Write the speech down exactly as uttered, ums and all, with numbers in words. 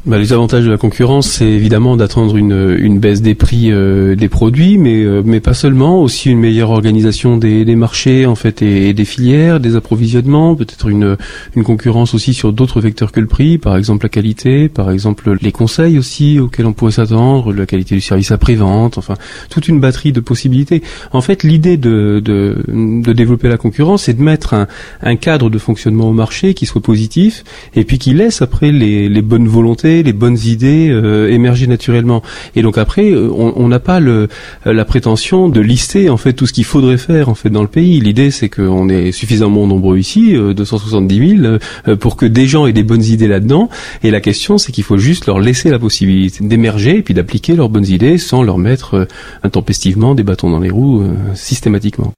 Bah, les avantages de la concurrence, c'est évidemment d'attendre une, une baisse des prix euh, des produits, mais euh, mais pas seulement, aussi une meilleure organisation des, des marchés en fait et, et des filières, des approvisionnements, peut-être une une concurrence aussi sur d'autres vecteurs que le prix, par exemple la qualité, par exemple les conseils aussi auxquels on pourrait s'attendre, la qualité du service après-vente, enfin toute une batterie de possibilités. En fait, l'idée de de, de développer la concurrence, c'est de mettre un, un cadre de fonctionnement au marché qui soit positif et puis qui laisse après les, les bonnes volontés, les bonnes idées euh, émerger naturellement. Et donc après, on n'a pas le, la prétention de lister en fait tout ce qu'il faudrait faire en fait dans le pays. L'idée, c'est qu'on est suffisamment nombreux ici, euh, deux cent soixante-dix mille, euh, pour que des gens aient des bonnes idées là-dedans. Et la question, c'est qu'il faut juste leur laisser la possibilité d'émerger et puis d'appliquer leurs bonnes idées sans leur mettre euh, intempestivement des bâtons dans les roues euh, systématiquement.